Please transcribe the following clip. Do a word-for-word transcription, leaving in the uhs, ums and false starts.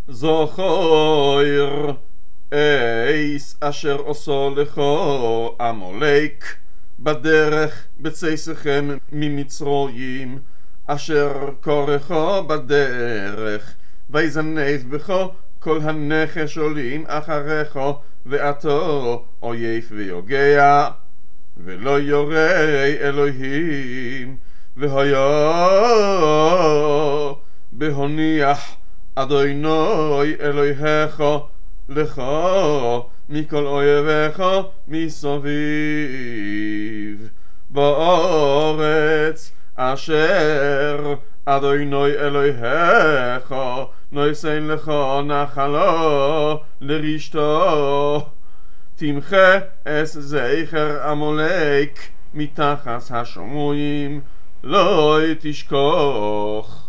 זוכר אייס אשר עושו לכו עמלק בדרך בצאתכם ממצרים אשר קורכו בדרך ויזנב בכו כל הנחש עולים אחריכו ואתו אויב ויוגע ולא יורא אלוהים והיה בהוניח אדוני אלוהיך לך מכל אויביך מסביב בארץ אשר אדוני אלוהיך נותן לך נחלה לרשתו תמחה אס זכר עמלק מתחת השמיים לא תשכח